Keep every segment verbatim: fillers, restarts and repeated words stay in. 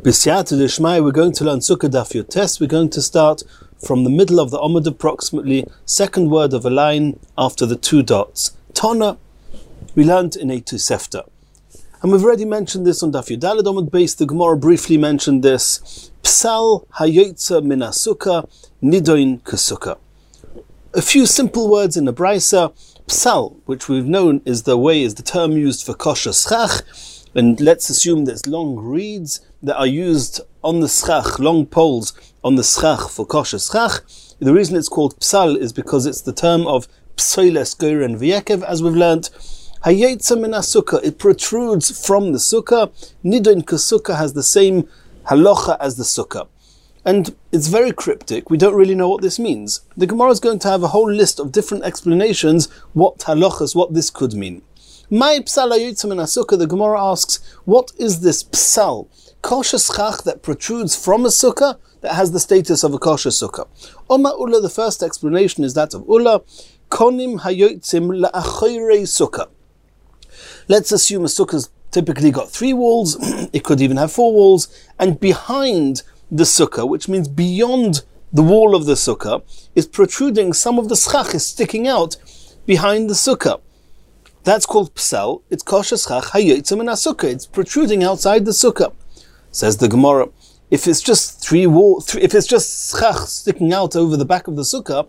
B'siyata d'shmai, we're going to learn Sukkah Daf Yotes. We're going to start from the middle of the Amud, approximately second word of a line after the two dots. Tana, we learned in a Tosefta. And we've already mentioned this on Daf Yudalad Amud base. The Gemara briefly mentioned this. Psal hayotza min hasukkah nidoin k'sukkah. A few simple words in the Brisa. Psal, which we've known is the way, is the term used for kosher schach. And let's assume there's long reeds that are used on the schach, long poles on the schach for kosher schach. The reason it's called psal is because it's the term of psoiles goyr and v'yekev, as we've learnt. Hayetza min hasukkah, it protrudes from the sukkah. Nidon k'sukkah has the same halacha as the sukkah. And it's very cryptic, we don't really know what this means. The Gemara is going to have a whole list of different explanations what halachas, what this could mean. My psal hayotza min hasukkah, the Gemara asks, what is this psal? Kosher schach that protrudes from a sukkah that has the status of a kosher sukkah. Oma Ula, the first explanation is that of Ula. Konim hayotzim la'achoyrei sukkah. Let's assume a sukkah's typically got three walls, it could even have four walls, and behind the sukkah, which means beyond the wall of the sukkah, is protruding some of the schach, is sticking out behind the sukkah. That's called psal. It's kosher schach hayotza min hasukkah. It's protruding outside the sukkah. Says the Gemara, if it's just three wall, three, if it's just schach sticking out over the back of the sukkah,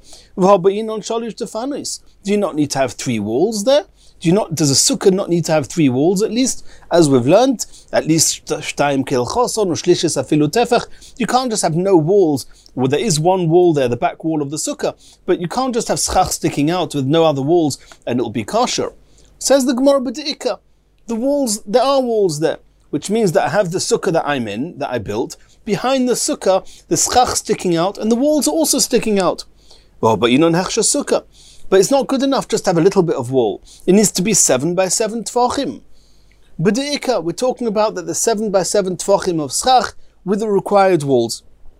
do you not need to have three walls there? Do you not? Does a sukkah not need to have three walls at least? As we've learned, at least shtayim kel choson or shlishis afilu tefach. You can't just have no walls. Well, there is one wall there, the back wall of the sukkah, but you can't just have schach sticking out with no other walls and it'll be kosher. Says the Gemara b'deika, the walls, there are walls there, which means that I have the sukkah that I'm in, that I built. Behind the sukkah, the schach sticking out, and the walls are also sticking out. Well, but you know, hechsha sukkah. But it's not good enough just to have a little bit of wall. It needs to be seven by seven tvachim. B'deika, we're talking about that the seven by seven tvachim of schach with the required walls.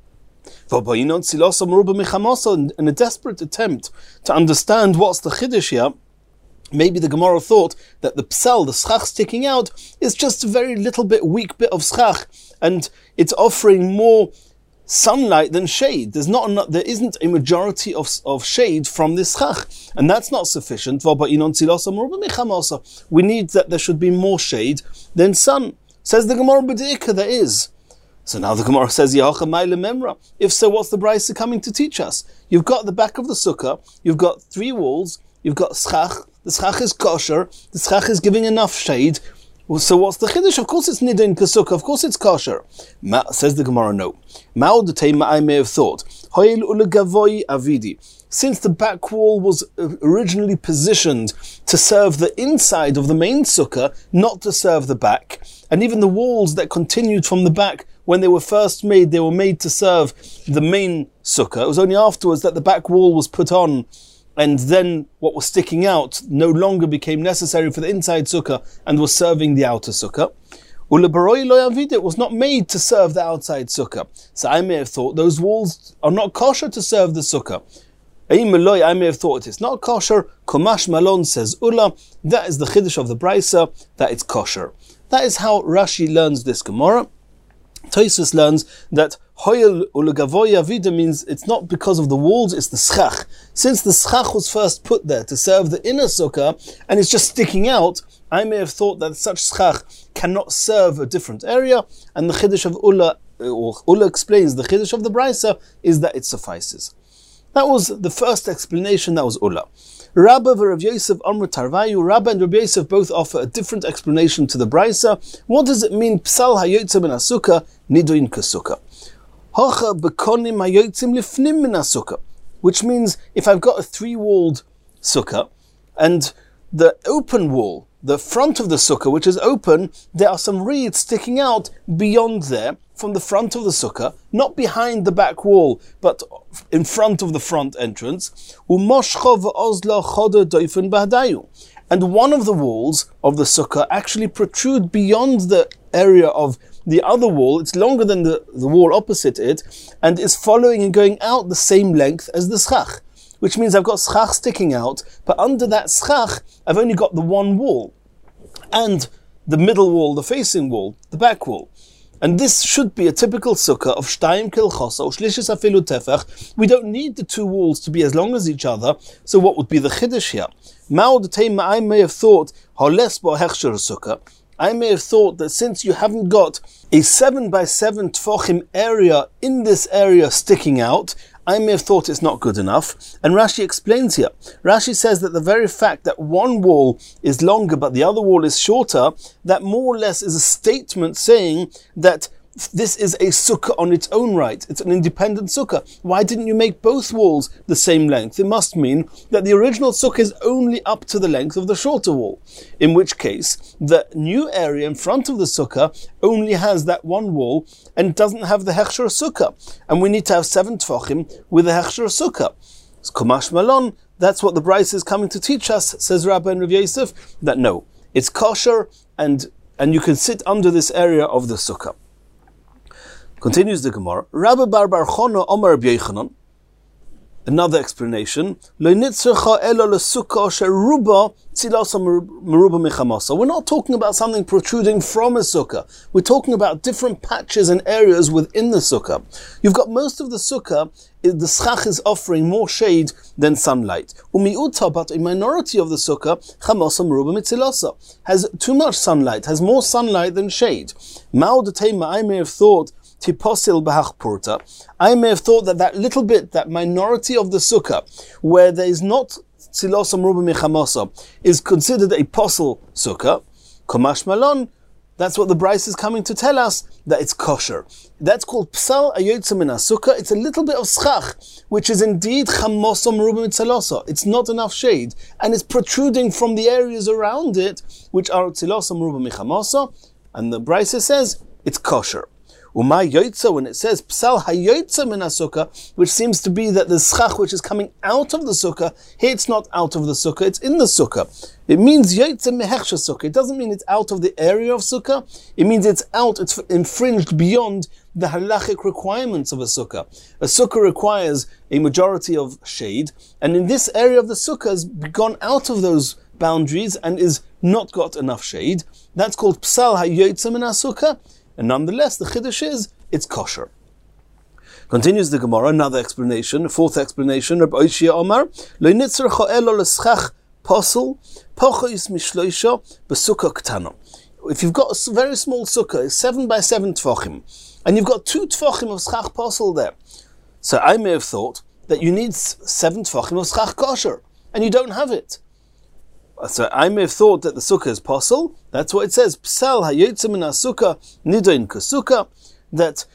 In a desperate attempt to understand what's the chiddush here, maybe the Gemara thought that the psal, the schach sticking out, is just a very little bit weak bit of schach, and it's offering more sunlight than shade. There's not enough, there isn't a majority of, of shade from this schach, and that's not sufficient. We need that there should be more shade than sun. Says the Gemara b'deika, there is. So now the Gemara says, if so, what's the Brisa coming to teach us? You've got the back of the sukkah, you've got three walls, you've got schach, the schach is kosher, the schach is giving enough shade. Well, so what's the chiddush? Of course it's nidin k'sukkah, of course it's kosher. Ma, says the Gemara, no. Ma'odetema, I may have thought. Hoyel ulegavoy avidi. Since the back wall was originally positioned to serve the inside of the main sukkah, not to serve the back, and even the walls that continued from the back, when they were first made, they were made to serve the main sukkah. It was only afterwards that the back wall was put on, and then what was sticking out no longer became necessary for the inside sukkah and was serving the outer sukkah. It was not made to serve the outside sukkah. So I may have thought those walls are not kosher to serve the sukkah. I may have thought it's not kosher. Komash Malon says Ula, that is the chiddush of the Brisa, that it's kosher. That is how Rashi learns this Gemara. Tosfos learns that Hoyel ulegavoy avida means it's not because of the walls, it's the schach. Since the schach was first put there to serve the inner sukkah, and it's just sticking out, I may have thought that such schach cannot serve a different area, and the chiddush of Ula, or Ula explains, the chiddush of the Brisa is that it suffices. That was the first explanation, that was Ula. Rabba and Rav Yosef Amr Tarvayu, Rabba and Rav Yosef both offer a different explanation to the Brisa. What does it mean, psal hayotza min hasukkah, nidoin k'sukkah? Hocha bekonim hayotzim lifnim min hasukkah, which means if I've got a three-walled sukkah, and the open wall, the front of the sukkah, which is open, there are some reeds sticking out beyond there, from the front of the sukkah, not behind the back wall, but in front of the front entrance. And one of the walls of the sukkah actually protrude beyond the area of the other wall. It's longer than the, the wall opposite it, and is following and going out the same length as the schach, which means I've got schach sticking out, but under that schach, I've only got the one wall, and the middle wall, the facing wall, the back wall. And this should be a typical sukkah of shtayim kilchosa or shlishis afilu tefach. We don't need the two walls to be as long as each other. So what would be the chiddush here? I may have thought holes bo hechsher sukkah. I may have thought that since you haven't got a seven by seven tefachim area in this area sticking out, I may have thought it's not good enough. And Rashi explains here. Rashi says that the very fact that one wall is longer but the other wall is shorter, that more or less is a statement saying that this is a sukkah on its own right. It's an independent sukkah. Why didn't you make both walls the same length? It must mean that the original sukkah is only up to the length of the shorter wall. In which case, the new area in front of the sukkah only has that one wall and doesn't have the hechsher sukkah. And we need to have seven tefachim with a hechsher sukkah. It's Kumash Malon. That's what the Bryce is coming to teach us, says Rabbi and Rav Yosef, that no, it's kosher and, and you can sit under this area of the sukkah. Continues the Gemara. Rabbi Bar Bar Chona Omer Rabbi Yochanan. Another explanation. We're not talking about something protruding from a sukkah. We're talking about different patches and areas within the sukkah. You've got most of the sukkah, the schach is offering more shade than sunlight. But a minority of the sukkah has too much sunlight, has more sunlight than shade. I may have thought I may have thought that that little bit, that minority of the sukkah, where there is not tzilos amruba mechamasa, is considered a posel sukkah. Komash malon, that's what the Bryce is coming to tell us, that it's kosher. That's called psal ayotza min sukkah. It's a little bit of schach, which is indeed chamos amruba mitzalosa. It's not enough shade, and it's protruding from the areas around it, which are tzilos amruba mechamasa, and the Bryce says it's kosher. Umay yoitza, when it says psal hayoitza min sukkah, which seems to be that the schach which is coming out of the sukkah, here it's not out of the sukkah, it's in the sukkah. It means yoitza mehechsha sukkah. It doesn't mean it's out of the area of sukkah. It means it's out, it's infringed beyond the halachic requirements of a sukkah. A sukkah requires a majority of shade, and in this area of the sukkah has gone out of those boundaries and is not got enough shade. That's called psal hayoitza min sukkah. And nonetheless, the chiddush is, it's kosher. Continues the Gemara, another explanation, fourth explanation, Rabbi Oishia Omar, Lo nitzer cho'elo l'schach posel, pochois mishloisha, b'sukkah ktana. If you've got a very small sukkah, it's seven by seven tefachim, and you've got two tefachim of schach posel there. So I may have thought that you need seven tefachim of schach kosher, and you don't have it. So I may have thought that the sukkah is posel. That's what it says. Psal hayotza min sukkah nidoin kasukkah. That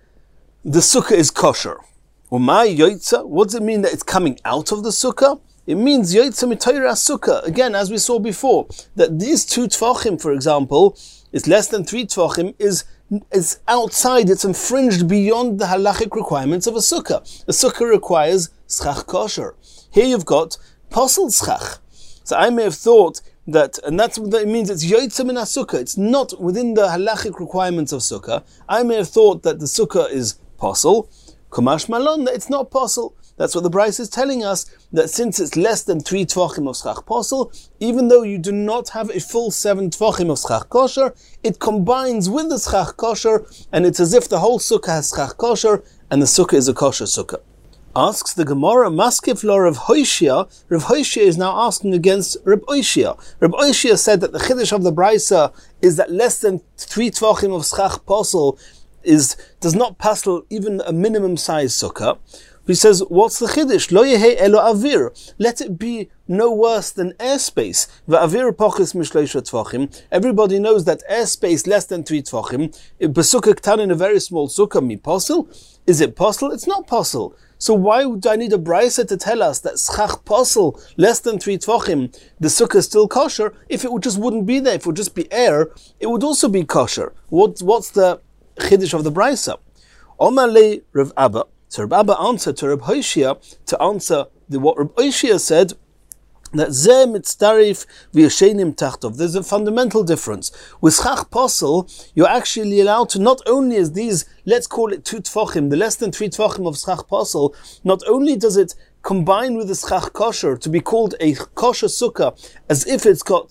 the sukkah is kosher. Umay yotza. What does it mean that it's coming out of the sukkah? It means yotza mitoyra sukkah. Again, as we saw before, that these two tefachim, for example, is less than three tefachim, is is outside. It's infringed beyond the halachic requirements of a sukkah. A sukkah requires schach kosher. Here you've got posel schach. So I may have thought that, and that's what it means, it's yotzim in a sukkah. It's not within the halachic requirements of sukkah. I may have thought that the sukkah is posel. Kumash malon, that it's not posel. That's what the Bryce is telling us, that since it's less than three tvachim of schach posel, even though you do not have a full seven tvachim of schach kosher, it combines with the schach kosher, and it's as if the whole sukkah has schach kosher, and the sukkah is a kosher sukkah. Asks the Gemara, Maskif lo Rav Hoshia. Rav Hoshia is now asking against Rav Oishia. Rav Oishia said that the chiddush of the Brisa is that less than three tvachim of schach posel is does not passel even a minimum size sukkah. He says, what's the chiddush? Lo yehe elo avir. Let it be no worse than airspace. Va'avir pochis mishleisha tvachim. Everybody knows that airspace less than three tvachim. Besukkah ktan in a very small sukkah mi posel. Is it posel? It's not posel. So why would I need a brisa to tell us that schach posel less than three tvachim, the sukkah is still kosher? If it would just wouldn't be there, if it would just be air, it would also be kosher. What, what's the chiddush of the brisa? Omar le Rav Abba. So Rav Abba answered to Rav Hoshia to answer the, what Rav Hoshia said, that zeh mitzdarif v'yashenim tachtov. There's a fundamental difference. With schach posel, you're actually allowed to, not only as these, let's call it two tfachim, the less than three tfachim of schach posel, not only does it combine with the schach kosher to be called a kosher sukkah, as if it's got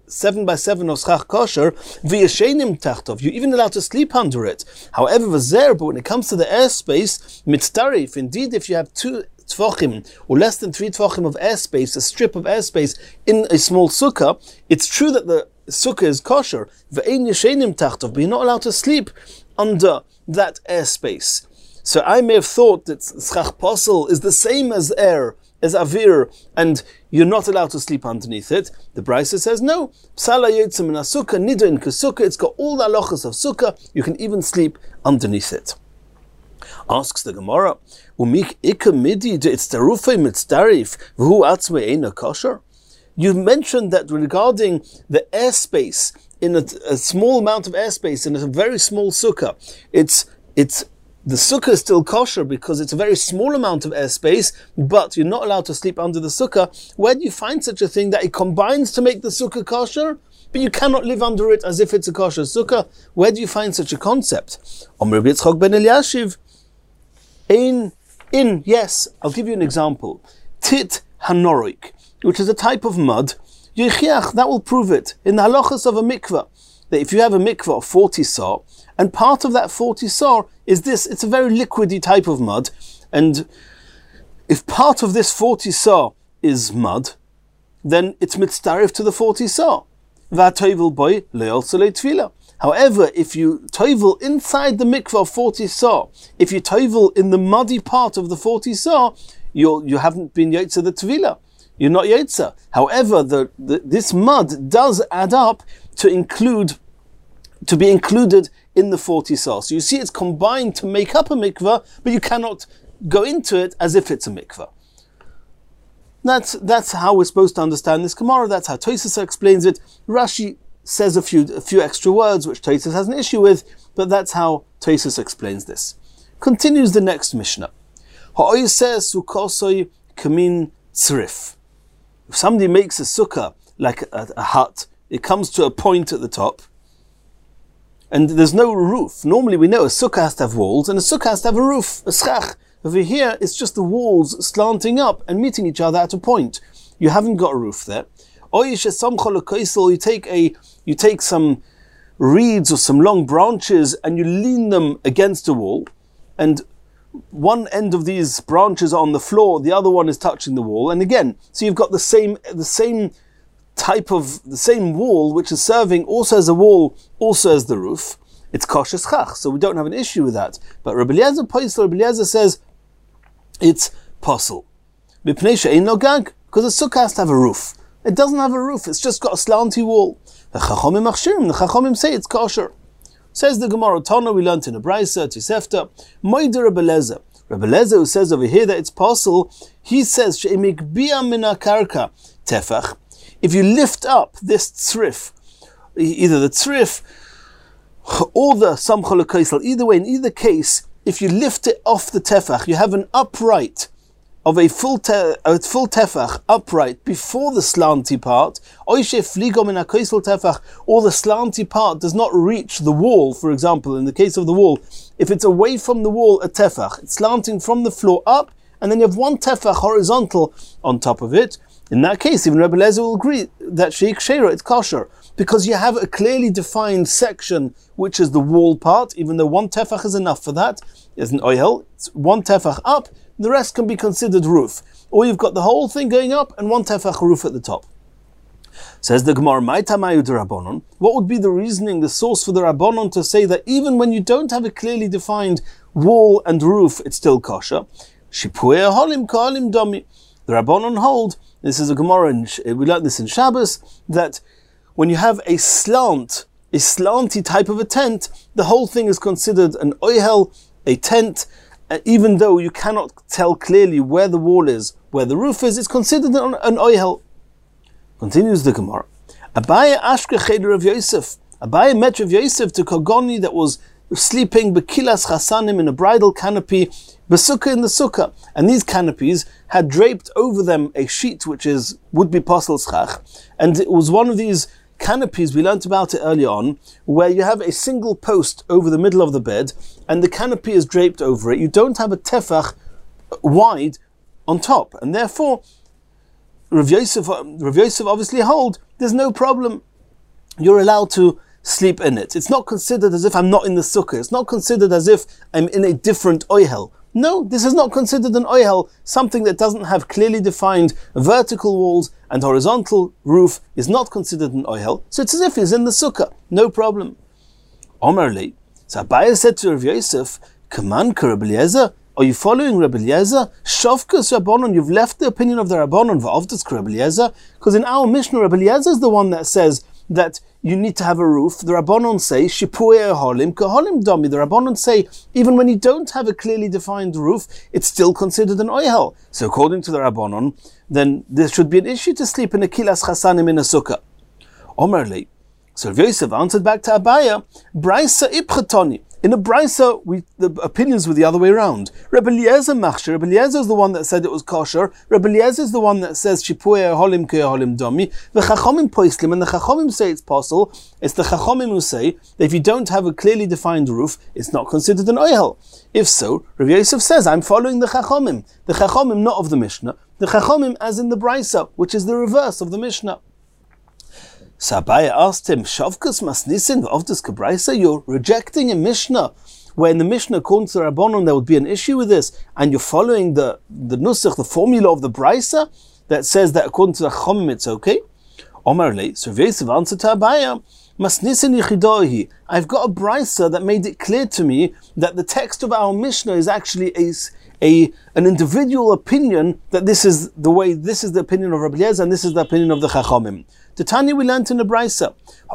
seven by seven of schach kosher, v'yashenim tachtov, you're even allowed to sleep under it. However, v'zer, but when it comes to the airspace, mitztarif, indeed, if you have two tvochim, or less than three tvochim of airspace, a strip of airspace in a small sukkah, it's true that the sukkah is kosher, v'ein yashenim tachtov, but you're not allowed to sleep under that airspace. So I may have thought that schach posel is the same as air, as avir, and you're not allowed to sleep underneath it. The Brisa says no. Psala yotzim in a sukkah, nida in sukkah. It's got all the halachas of sukkah. You can even sleep underneath it. Asks the Gemara, "Umik ikka midi de'itztarufei mitzdarif v'hu atzmei eina kosher." You mentioned that regarding the airspace in a, a small amount of airspace in a very small sukkah, it's it's. The sukkah is still kosher because it's a very small amount of airspace, but you're not allowed to sleep under the sukkah. Where do you find such a thing that it combines to make the sukkah kosher, but you cannot live under it as if it's a kosher sukkah? Where do you find such a concept? Omer Yitzchak ben Eliashiv, in, in, yes, I'll give you an example. Tit hanoroik, which is a type of mud, yichiach, that will prove it. In the halachas of a mikveh, that if you have a mikveh of forty saw, and part of that forty saw is this, it's a very liquidy type of mud, and if part of this forty saw is mud, then it's mitzdarif to the forty saw. boy However, if you toivel inside the mikveh of forty saw, if you toivel in the muddy part of the forty saw, you you haven't been yotza the tvila. You're not yotza. However, the, the this mud does add up to include, to be included in the forty saw. So you see it's combined to make up a mikveh, but you cannot go into it as if it's a mikveh. That's that's how we're supposed to understand this Gemara. That's how Tosafos explains it. Rashi says a few a few extra words which Tosafos has an issue with, but that's how Tosafos explains this. Continues the next Mishnah. Ha'oyeseh sukkosoi kamin tzrif. If somebody makes a sukkah like a, a hut, it comes to a point at the top, and there's no roof. Normally we know a sukkah has to have walls, and a sukkah has to have a roof, a schach. Over here, it's just the walls slanting up and meeting each other at a point. You haven't got a roof there. Or you take a, you take some reeds or some long branches and you lean them against a wall, and one end of these branches are on the floor, the other one is touching the wall, and again, so you've got the same the same type of the same wall which is serving also as a wall, also as the roof. It's kosher schach, so we don't have an issue with that. But Rabbi Eliezer Poisel, Rabbi Eliezer says it's posel. Because a sukkah has to have a roof. It doesn't have a roof, it's just got a slanty wall. The Chachomim machshirim, the Chachomim say it's kosher. Says the Gemara Tana, we learned in a Brisa, Tosefta, Moider Rabbi Eliezer. Rabbi Eliezer, who says over here that it's posel, he says, She'imik bia mina karka tefach. If you lift up this tzrif, either the tzrif or the samchol kaisel, either way, in either case, if you lift it off the tefach, you have an upright of a full te- a full tefach upright before the slanty part, or the slanty part does not reach the wall, for example, in the case of the wall, if it's away from the wall, a tefach, it's slanting from the floor up, and then you have one tefach horizontal on top of it. In that case, even Rebbe Eliezer will agree that sheik sheira, it's kosher, because you have a clearly defined section which is the wall part, even though one tefach is enough for that. There's an oihel, it's one tefach up, the rest can be considered roof. Or you've got the whole thing going up and one tefach roof at the top. Says the Gemara, Maitamayu de Rabbanon. What would be the reasoning, the source for the Rabbanon to say that even when you don't have a clearly defined wall and roof, it's still kosher? Shipuei holim ka'alim domi. The Rabbanon hold, this is a Gemara, and we learned this in Shabbos, that when you have a slant, a slanty type of a tent, the whole thing is considered an oihel, a tent, uh, even though you cannot tell clearly where the wall is, where the roof is, it's considered an, an oihel. Continues the Gemara. Abaye ashke cheder of Yosef. Abaye met Rav Yosef to Kogoni that was sleeping bekilas chasanim in a bridal canopy, besukkah in the sukkah, and these canopies had draped over them a sheet which is would be posel schach, and it was one of these canopies, we learnt about it earlier on, where you have a single post over the middle of the bed, and the canopy is draped over it. You don't have a tefach wide on top, and therefore Rav Yosef, Rav Yosef obviously hold there's no problem. you're allowed to sleep in it. It's not considered as if I'm not in the sukkah. It's not considered as if I'm in a different oihel. No, this is not considered an oihel. Something that doesn't have clearly defined vertical walls and horizontal roof is not considered an oihel. So it's as if he's in the sukkah. No problem. Omerli. So Abaye said to Rav Yosef, Kaman ka Rabbi Eliezer, are you following Rabbi Eliezer? Shavkas Rabbanon, you've left the opinion of the Rabbanon, v'avdas ka Rabbi Eliezer, because in our Mishnah, Rabbi Eliezer is the one that says that you need to have a roof. The Rabbanon say, Shipuei Holim, Kaholim Domi. The Rabbanon say, even when you don't have a clearly defined roof, it's still considered an oihel. So according to the Rabbanon, then there should be an issue to sleep in a kilas chasanim in a sukkah. Omerli. So Yosef answered back to Abaye, Braisa ipchatoni. In a Braisa, we, the opinions were the other way around. Rabbi Eliezer machshir. Rabbi Eliezer is the one that said it was kosher. Rabbi Eliezer is the one that says Shipuei Holim ke Holim Domi. The Chachomim poislim, and the Chachomim say it's possible. It's the Chachomim who say that if you don't have a clearly defined roof, it's not considered an oihel. If so, Rabbi Yosef says, I'm following the Chachomim. The Chachomim, not of the Mishnah. The Chachomim as in the Braisa, which is the reverse of the Mishnah. So Abaye asked him, Shavkas masnisin v'avdas kabraisa, you're rejecting a Mishnah, where in the Mishnah, according to the Rabbanon, there would be an issue with this, and you're following the, the nusach, the formula of the Braisa, that says that according to the Chomim it's okay? Omar le, so Yosef answered to Abaye, masnisin yichidohi, I've got a Braisa that made it clear to me that the text of our Mishnah is actually a, a an individual opinion, that this is the way, this is the opinion of Rabbi Eliezer, and this is the opinion of the Chachomim. The Tanya we learned in the Braisa,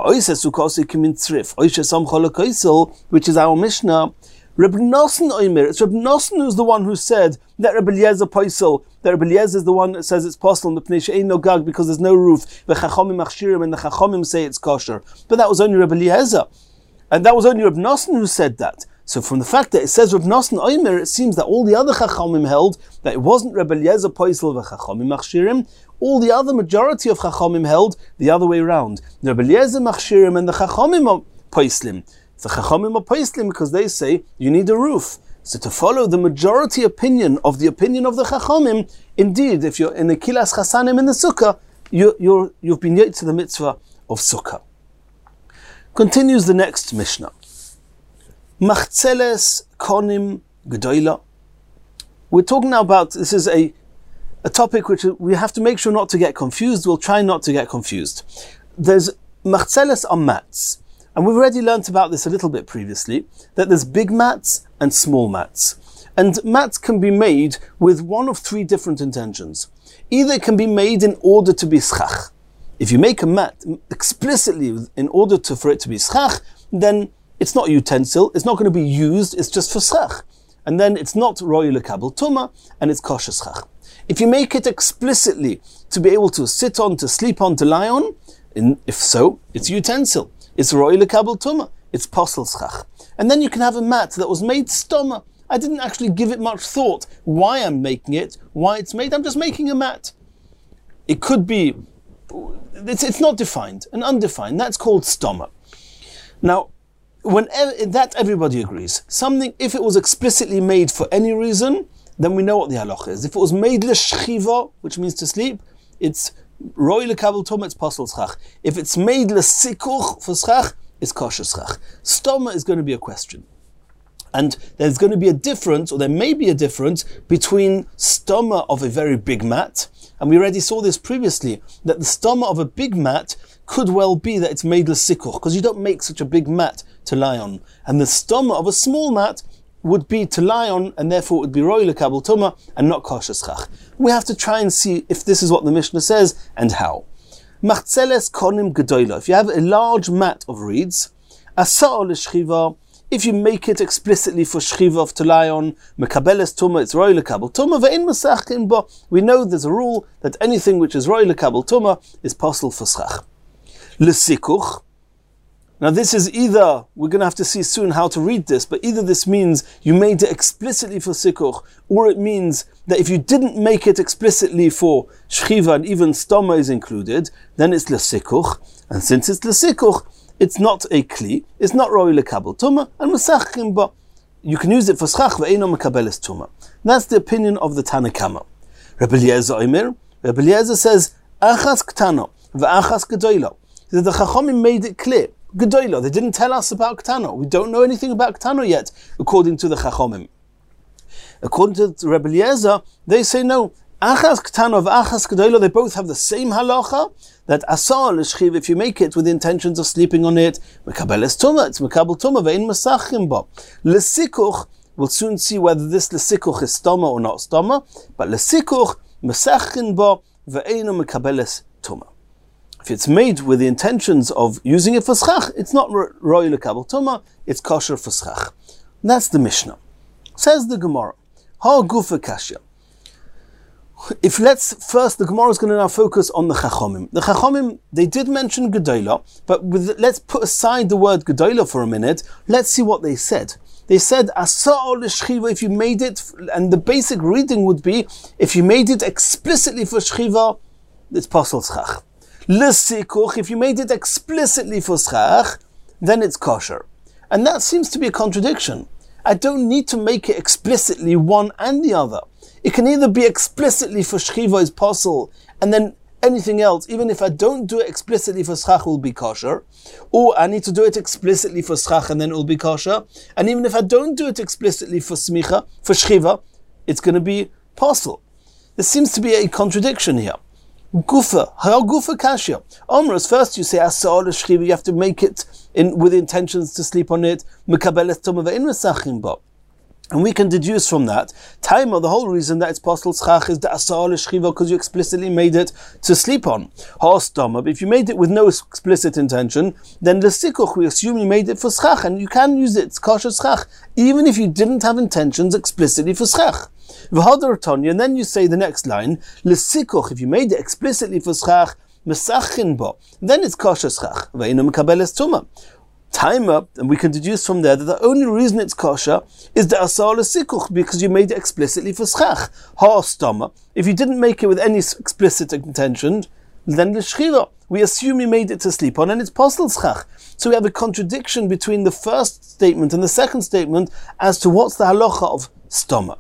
which is our Mishnah. Rabbi Nosson Oimer, it's Rabbi Nosson who's the one who said that Rabbi Eliezer Poisel, that Rabbi Eliezer is the one that says it's possible because there's no roof. The Chachomim Machshirim, and the Chachomim say it's kosher. But that was only Rabbi Eliezer, and that was only Rabbi Nosson who said that. So from the fact that it says Rabbi Nosson Oimer, it seems that all the other Chachomim held that it wasn't Rabbi Eliezer Poisel v'Chachomim Machshirim. All the other majority of Chachomim held the other way around. Rabbi Eliezer Machshirim and the Chachomim are Poislim. The Chachomim are Poislim because they say you need a roof. So to follow the majority opinion of the opinion of the Chachomim, indeed, if you're in the Kilas Chasanim in the Sukkah, you, you're, you've been yet to the mitzvah of Sukkah. Continues the next Mishnah. Machzeles konim gedoila. We're talking now about, this is a, a topic which we have to make sure not to get confused. We'll try not to get confused. There's machzeles are mats. And we've already learnt about this a little bit previously, that there's big mats and small mats. And mats can be made with one of three different intentions. Either it can be made in order to be schach. If you make a mat explicitly in order to, for it to be schach, then it's not a utensil, it's not going to be used, it's just for schach. And then it's not roy lekabel tuma, and it's kosher schach. If you make it explicitly to be able to sit on, to sleep on, to lie on, in, if so, it's utensil. It's roy lekabel tuma, it's posel schach. And then you can have a mat that was made stoma. I didn't actually give it much thought why I'm making it, why it's made, I'm just making a mat. It could be, it's, it's not defined, and undefined, that's called stoma. Now, when ev- that everybody agrees. Something, if it was explicitly made for any reason, then we know what the halacha is. If it was made l'shchiva, which means to sleep, it's roy lekabel tuma, it's posel schach. If it's made l'sikuch for schach, it's kosher schach. Stoma is going to be a question. And there's going to be a difference, or there may be a difference, between stoma of a very big mat, and we already saw this previously, that the stoma of a big mat could well be that it's made l'sikuch, because you don't make such a big mat to lie on. And the stoma of a small mat would be to lie on, and therefore it would be roy lekabel tuma and not kosher schach. We have to try and see if this is what the Mishnah says and how. Machzeles konim gedoila. If you have a large mat of reeds, asa'ol l'shchiva, if you make it explicitly for shchiva to lie on, mekabeles tuma, it's roy lekabel tuma, ve'in masachkin bo. We know there's a rule that anything which is roy lekabel tuma is posel for schach. L'sikuch. Now this is either, we're going to have to see soon how to read this, but either this means you made it explicitly for sikuch, or it means that if you didn't make it explicitly for shchiva and even stoma is included, then it's l'sikuch, and since it's l'sikuch, it's not a kli, it's not roy lekabel tuma, and masachim ba. You can use it for schach ve'eno mekabeles tuma. That's the opinion of the Tanna Kama. Rabbi Eliezer Omer, Rabbi Eliezer says, achas ktano ve'achas gedoilo. is that the Chachomim made it clear. Gedola, they didn't tell us about Ktano. We don't know anything about Ktano yet, according to the Chachomim. According to Rebbe Eliezer, they say no. Achas Ktano of Achas Gedola, they both have the same halacha, that asar l'shchiv, if you make it with the intentions of sleeping on it, mekabeles tumah, it's mekabel tumah, ve'in mesachim bo. L'sikuch, we'll soon see whether this l'sikuch is stoma or not stoma, but l'sikuch, mesachim bo, ve'in mekabeles tumah. If it's made with the intentions of using it for schach, it's not roy l'kabel tumah, it's kosher for schach. That's the Mishnah. Says the Gemara, ha gufa kasha. If let's first, the Gemara is going to now focus on the Chachomim. The Chachomim, they did mention Gedola, but with, let's put aside the word Gedola for a minute. Let's see what they said. They said, Asa'ol l'shchiva, if you made it, and the basic reading would be, if you made it explicitly for shchiva, it's posel schach. L'sikuch, if you made it explicitly for schach, then it's kosher. And that seems to be a contradiction. I don't need to make it explicitly one and the other. It can either be explicitly for shchiva is posel, and then anything else, even if I don't do it explicitly for schach, will be kosher, or I need to do it explicitly for schach and then it will be kosher, and even if I don't do it explicitly for smicha, for shchiva, it's going to be posel. There seems to be a contradiction here. Gufa, how gufa kashya? Omras, first you say asar l'shchiva, you have to make it in with intentions to sleep on it. Mekabeles tumah ve'in mesachim bo. And we can deduce from that, Taima, the whole reason that it's posel schach is the asar l'shchiva, because you explicitly made it to sleep on. Ha'ostama, but if you made it with no explicit intention, then l'sikuch, we assume you made it for schach, and you can use it, it's kosher schach, even if you didn't have intentions explicitly for schach. V'hadar Tanya, and then you say the next line, l'sikuch, if you made it explicitly for schach, mesachin bo, then it's kosher schach, ve'inu mekabeles tumah. Time up, and we can deduce from there that the only reason it's kosher is the asar l'sikuch, because you made it explicitly for schach. Ha'ostama, if you didn't make it with any explicit intention, then the shchiva, we assume you made it to sleep on, and it's posel schach. So we have a contradiction between the first statement and the second statement as to what's the halacha of stoma.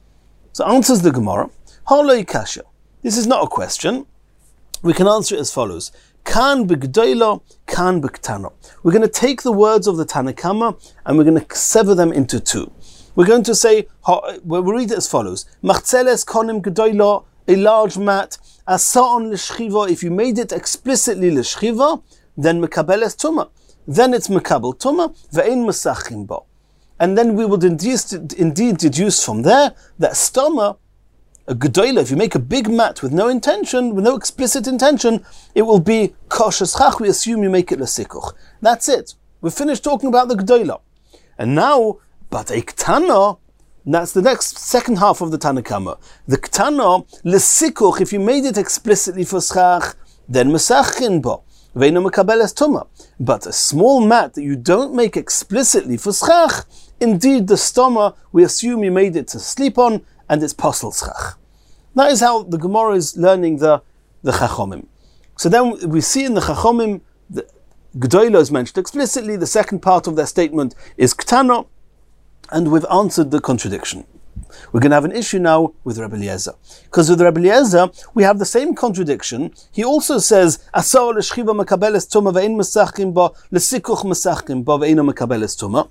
So answers the Gemara, ha'loi kasha. This is not a question. We can answer it as follows. Kan b'gdoila, kan b'ktano. We're going to take the words of the Tanakama and we're going to sever them into two. We're going to say, we'll read it as follows. Machzeles konim gdoila, a large mat, asa'on l'shchiva, if you made it explicitly l'shchiva, then mekabeles tumah. Then it's mekabel tumah, ve'ein mesachim bo. And then we would indeed, indeed deduce from there that stoma, a gedola, if you make a big mat with no intention, with no explicit intention, it will be kosher schach. We assume you make it l'sikuch. That's it. We've finished talking about the gedola. And now, but a ktana, that's the next second half of the Tanakama. The ktana, l'sikuch, if you made it explicitly for schach, then mesachin bo. Ve'ino mekabeles tumah. But a small mat that you don't make explicitly for schach, indeed the stoma, we assume you made it to sleep on, and it's posel schach. That is how the Gemara is learning the, the Chachomim. So then we see in the Chachomim, the Gedola is mentioned explicitly, the second part of their statement is Ktana, and we've answered the contradiction. We're going to have an issue now with Rebbe Eliezer. Because with Rebbe Eliezer, we have the same contradiction. He also says, Asar l'shchiva mekabeles tumah ve'in mesachim bo, l'sikuch mesachim bo ve'ino mekabeles tumah.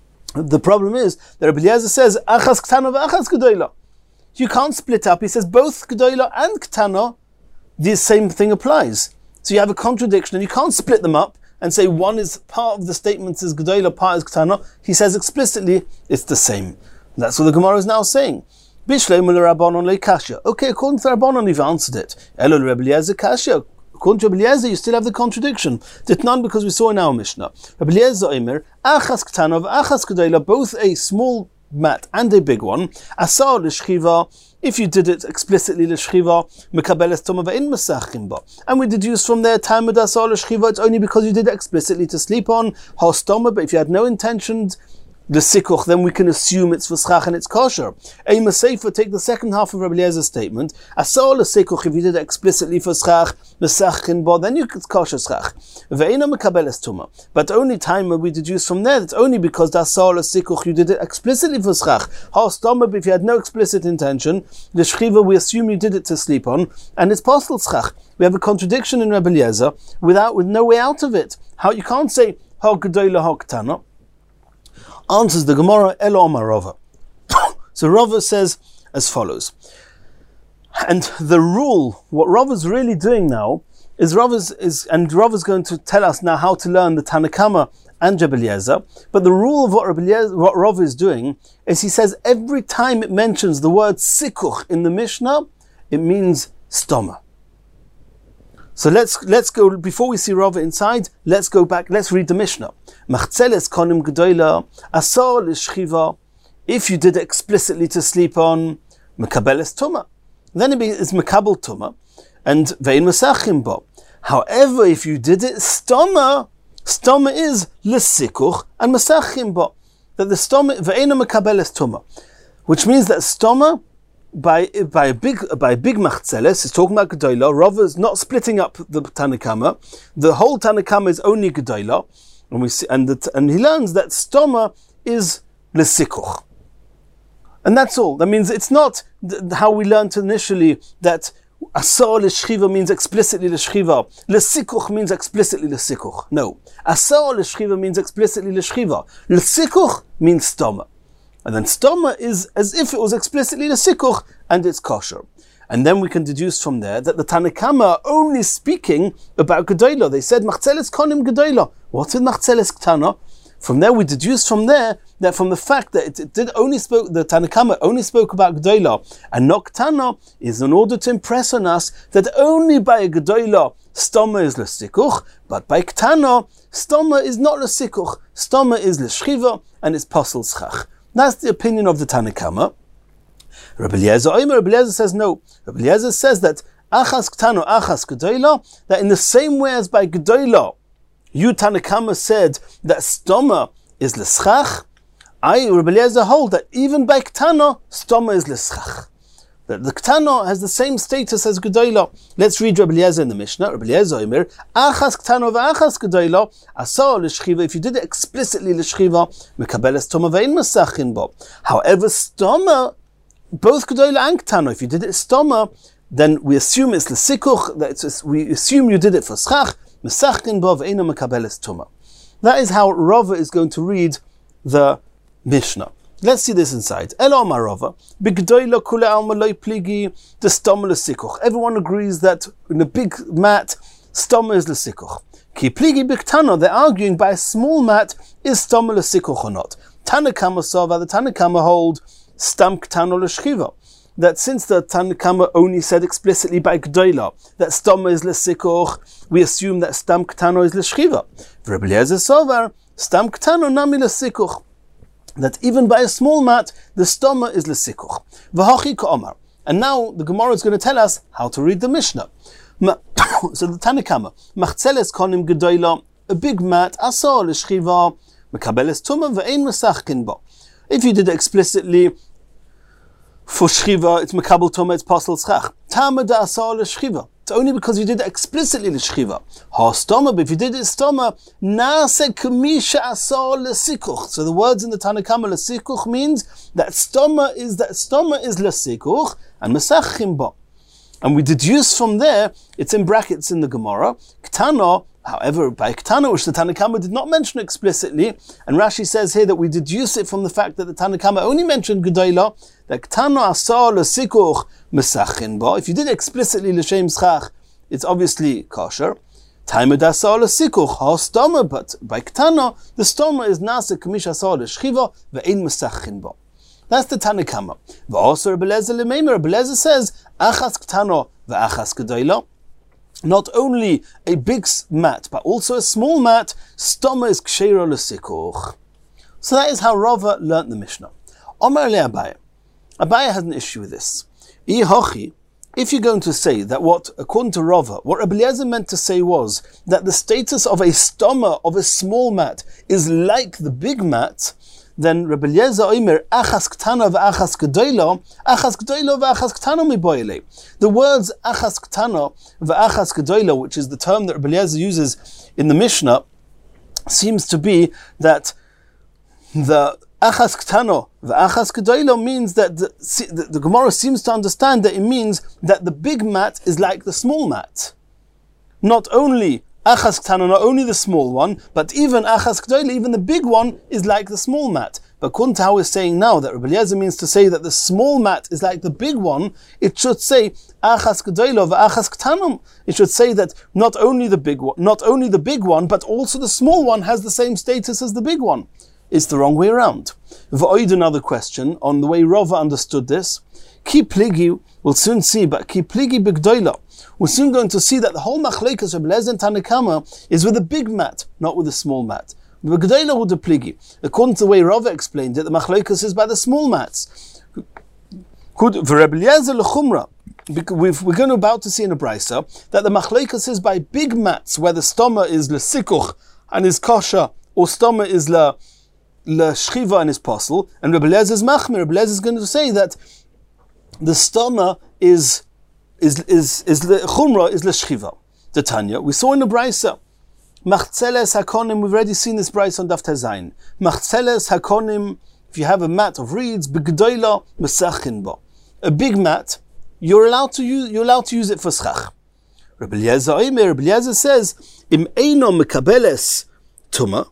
The problem is that Rebbe Eliezer says, Achas Ktana ve'achas Gedola. You can't split up. He says both Gedola and Ktana, the same thing applies. So you have a contradiction and you can't split them up and say one is part of the statements is Gedola, part is Ktana. He says explicitly it's the same. That's what the Gemara is now saying. Bishlei mul Rabbanon le kasha. Okay, according to the Rabbanon, you've answered it. Elul Rebbe Eliezer kasha. According to Rebbe Eliezer, you still have the contradiction. Ditnan, because we saw in our Mishnah. Rebbe Eliezer omer, achas Ktana v'achas Gedola, both a small mat and a big one. Asar l'shchiva, if you did it explicitly l'shchiva, mekabeles tumah ve'in mesachim bo. And we deduce from there, time with asar l'shchiva, it's only because you did it explicitly to sleep on. Ha'ostoma, but if you had no intentions, the sikuch, then we can assume it's v'schach and it's kosher. Eima Seifa, take the second half of Rabbi Eliezer's statement. Asal l'sikuch, if you did it explicitly for schach, mesachin bo, then you could kosher schach. Ve'ena mekabeles tuma. But only time we deduce from there, it's only because the asal l'sikuch, you did it explicitly for schach. Ha stoma, if you had no explicit intention, the shchiva, we assume you did it to sleep on, and it's possible schach. We have a contradiction in Rabbi Eliezer without, with no way out of it. How you can't say ha gedola ha ketana. Answers the Gemara, Elo Amar Rava. So Rava says as follows. And the rule, what Rava's really doing now, is Rava's is, and Rava's going to tell us now how to learn the Tanakama and Rabbi Eliezer. But the rule of what Rabbi Eliezer, what Rava is doing, is he says every time it mentions the word sikuch in the Mishnah, it means stoma. So let's let's go, before we see Rava inside, let's go back, let's read the Mishnah. Machzeles konim gedola, asar l'shchiva. If you did it explicitly to sleep on, mekabeles tuma. Then it is mekabel tuma, and vein mesachim bo. However, if you did it stoma, stoma is l'sikuch and mesachim bo. That the stoma, vein mekabeles tuma. Which means that stoma, By by a big by a big machzeles, is talking about gedola. Rava is not splitting up the Tanakama. The whole Tanakama is only gedola, and we see, and the, and he learns that stoma is lesikuch, and that's all. That means it's not th- how we learned initially that asar l'shchiva means explicitly l'shchiva. Lesikuch means explicitly lesikuch. No, asar l'shchiva means explicitly l'shchiva. Lesikuch means stoma. And then stoma is as if it was explicitly the sikuch, and it's kosher. And then we can deduce from there that the Tanakama are only speaking about gedola. They said machzeles konim gedola. What's with machzeles ktana? From there we deduce from there that from the fact that it, it did only spoke, the Tanakama only spoke about gedola and not ktana, is in order to impress on us that only by a gedola stoma is l'sikuch, but by ktana stoma is not l'sikuch. Stoma is l'shchiva and it's posel schach. That's the opinion of the Tanakama. Rabbi Eliezer, Rabbi Eliezer says no. Rabbi Eliezer says that achas ktano, achas gedola, that in the same way as by gedola, you Tanakama said that stoma is l'schach. I, Rabbi Eliezer, hold that even by ktano, stoma is l'schach. That the ktano has the same status as gedola. Let's read Rabbi Eliezer in the Mishnah. Rabbi Eliezer Omer, achas ktano v'achas gedola, asar l'shchiva. If you did it explicitly l'shchiva, mekabeles stoma ve'in masachin bo. However, stoma, both gedola and ktano, if you did it stoma, then we assume it's l'sikuch. That it's, we assume you did it for schach, masachin bo ve'in mekabeles stoma. That is how Rava is going to read the Mishnah. Let's see this inside. Elo Amar Rava, b'gedola kule alma loy pligi, the stoma l'sikuch. Everyone agrees that in a big mat, stoma is l'sikuch. Ki pligi b'ktana, they're arguing by a small mat, is stoma l'sikuch or not. Tanakama sova, the Tanakama hold stam ktano l'shchiva. That since the Tanakama only said explicitly by gedola that stoma is l'sikuch, we assume that stam ktano is l'shchiva. Rabbi Eliezer sovar, stam ktano nami l'sikuch. That even by a small mat, the stoma is l'sikuch. V'hachi ka'omar. And now the Gemara is going to tell us how to read the Mishnah. So the Tanakama, machzeles konim gedola, a big mat, asar l'shchiva, mekabeles tuma ve'ein mesachkin bo. If you did it explicitly for shchiva, it's mekabel tuma, it's posel schach. Tama da asar l'shchiva. It's only because you did it explicitly l'shchiva. Ha stoma, but if you did it stoma, nase kamisha asar l'sikuch. So the words in the Tanakama l'sikuch means that stoma is that stoma is l'sikuch and mesachim bo. And we deduce from there, it's in brackets in the Gemara, ktana. However, by ktana, which the Tanakama did not mention explicitly, and Rashi says here that we deduce it from the fact that the Tanakama only mentioned gedola, that ktana asar l'sikuch mesachin bo. If you did it explicitly l'shem schach, it's obviously kosher. Taimad asar l'sikuch ha stoma, but by ktana, the stoma is nasa kamish asar l'shchiva ve'ein mesachin bo. That's the Tanakama. V'also Rabbi Eliezer l'meimer, Rabbi Eliezer says achas ktano ve'achas gedola. Not only a big mat, but also a small mat, stoma is ksheira l'sikuch. So that is how Rava learnt the Mishnah. Omar le Abaye. Abaye has an issue with this. If you're going to say that what, according to Rava, what Rabbi Eliezer meant to say was that the status of a stoma, of a small mat, is like the big mat, then Rabbi Eliezer oimer achas ktana v'achas gedoilo, achas gedoilo v'achas ktana miboile. The words achas ktana v'achas gedoilo, which is the term that Rabbi Eliezer uses in the Mishnah, seems to be that the achas ktano v'achas gedoilo means that the, the, the Gemara seems to understand that it means that the big mat is like the small mat. Not only achas ktano, not only the small one, but even achas gedoilo, even the big one, is like the small mat. But according to how we're saying now, that Rabbi Eliezer means to say that the small mat is like the big one, it should say achas gedoilo v'achas ktano. It should say that not only the big one, not only the big one, but also the small one has the same status as the big one. It's the wrong way around. V'oid, another question on the way Rava understood this. Ki pligi, we'll soon see, but ki pligi b'gdoila. We're soon going to see that the whole machlekes of Rabbi Eliezer and Tanna Kama is with a big mat, not with a small mat. B'gdoila hu de pligi. According to the way Rava explained it, the machlekes is by the small mats. V'Rabbi Eliezer l'chumra. We're going to about to see in a brisa that the machlekes is by big mats, where the stoma is l'sikuch and is kosher, or stoma is la l'shchiva and is possible, and Rabbi Eliezer is machmir. Rabbi Eliezer is going to say that the stoma is is is is the chumra is l'shchiva. The Tanya we saw in the brisa machzeles hakonim. We've already seen this brisa on Daf Tezayin. Machzeles hakonim. If you have a mat of reeds, b'gdoila mesachin bo, a big mat, you're allowed to use you're allowed to use it for schach. Rabbi Eliezer Omer, Rabbi Eliezer says im eino mekabeles tuma,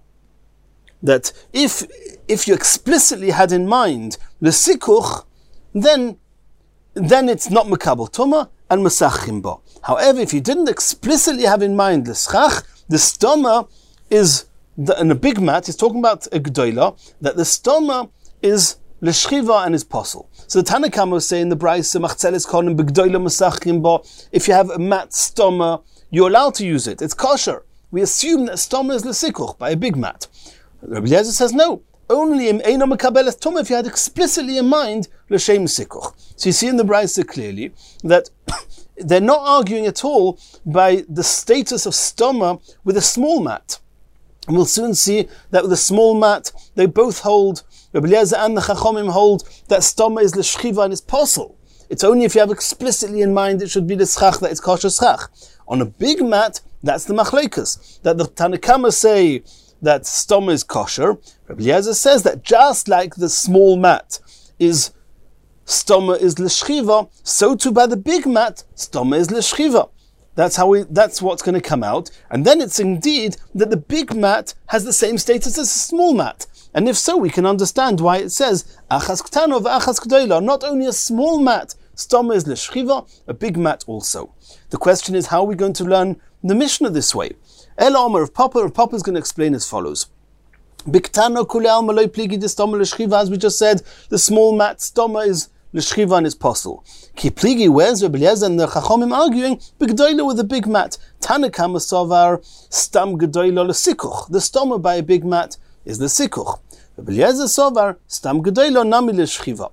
that if if you explicitly had in mind the sikuch, then then it's not mekabel tuma and mesachim bo. However, if you didn't explicitly have in mind the schach, the stoma is the, in a big mat. He's talking about a gdoila, that the stoma is l'shchiva and is possible. So the Tanna Kama was saying the brayse machzeles konim b'gdoila mesachim bo. If you have a mat stoma, you're allowed to use it. It's kosher. We assume that stoma is l'sikuch by a big mat. Rabbi Eliezer says no. Only in eino mekabeles tuma if you had explicitly in mind l'shem sikuch. So you see in the brayse clearly that they're not arguing at all by the status of stoma with a small mat. And we'll soon see that with a small mat, they both hold, Rabbi Eliezer and the Chachomim hold, that stoma is l'shchiva and is possible. It's only if you have explicitly in mind it should be the schach that it's kosher schach. On a big mat, that's the machlekas. That the Tanna Kama say that stoma is kosher. Rabbi Eliezer says that just like the small mat is stoma is l'shchiva, so too by the big mat, stoma is l'shchiva. That's how we, that's what's going to come out. And then it's indeed that the big mat has the same status as a small mat. And if so, we can understand why it says, achas ktano v'achas gdoila, not only a small mat, stoma is l'shchiva, a big mat also. The question is, how are we going to learn the Mishnah this way? El Omer of Papa, of Papa is going to explain as follows. Biktano kule alma loy pligi de stoma l'shchiva, as we just said, the small mat stoma is l'shchiva and is possible. Ki pligi, where's Rabbi Eliezer and the Chachomim arguing? B'gdoila with a big mat. Tanna Kama sovar stam gdoila l'sikuch. The stoma by a big mat is the sikuch. Rabbi Eliezer sovar stam gdoila nami l'shchiva.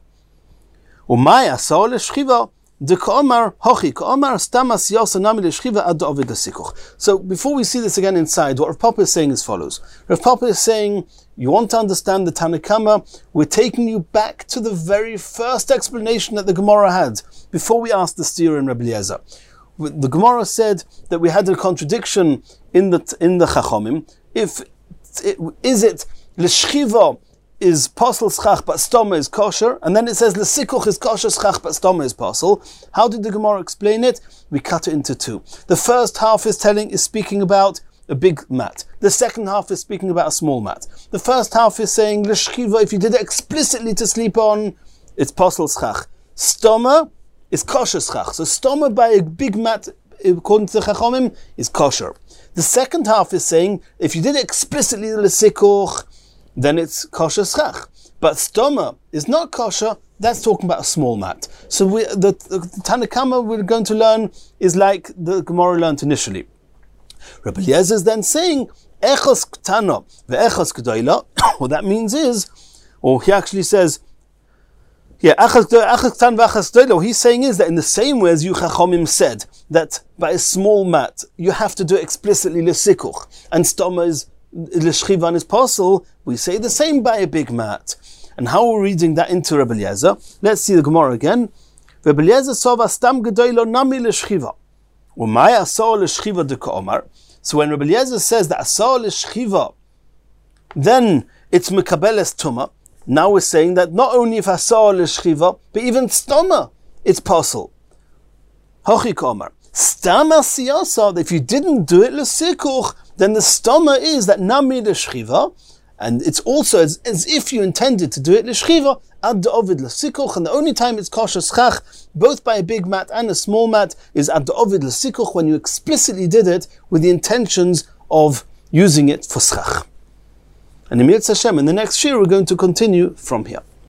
Umay asa l'shchiva de ka'omar hochi ka'omar stam asiyasa nami l'shchiva ad ovid l'sikuch. So before we see this again inside, what Rav Papa is saying is follows. Rav Papa is saying, you want to understand the Tanna Kama, we're taking you back to the very first explanation that the Gemara had before we asked the Steer and Rabbi Eliezer. The Gemara said that we had a contradiction in the in the Chachomim. If it, is it l'shchiva is posel schach but stoma is kosher, and then it says l'sikuch is kosher schach but stoma is posel. How did the Gemara explain it? We cut it into two. The first half is telling is speaking about a big mat. The second half is speaking about a small mat. The first half is saying l'shchiva, if you did it explicitly to sleep on, it's posel schach. Stoma is kosher schach. So stoma by a big mat, according to the Chachomim, is kosher. The second half is saying, if you did it explicitly l'sikuch, then it's kosher schach. But stoma is not kosher, that's talking about a small mat. So we, the, the Tanna Kama we're going to learn is like the Gemara learned initially. Rabbi Eliezer is then saying, echos ktana ve'echos gdoila. What that means is, or he actually says, yeah, echos ktana ve'echos gdoila. What he's saying is that in the same way as you Chachomim said, that by a small mat, you have to do it explicitly l'sikuch, and stoma is l'shchivan is possible, we say the same by a big mat. And how are we reading that into Rebbe Eliezer? Let's see the Gemara again. Rebbe Eliezer sova stam gedoylo nami l'shchiva. Umay asor l'shchiva de ka'omar. So when Rebbe Eliezer says that asor l'shchiva, then it's mekabeles tuma. Now we're saying that not only if asor l'shchiva, but even stoma, it's possible. Hochi ka'omar. Stam asiyasa, if you didn't do it l'sikuch, then the stoma is that nami l'shchiva, and it's also as, as if you intended to do it l'shchiva, ad da'ovid l'sikuch, and the only time it's kosher schach, both by a big mat and a small mat, is ad da'ovid l'sikuch, when you explicitly did it with the intentions of using it for schach. And in Mirz Hashem, in the next year, we're going to continue from here.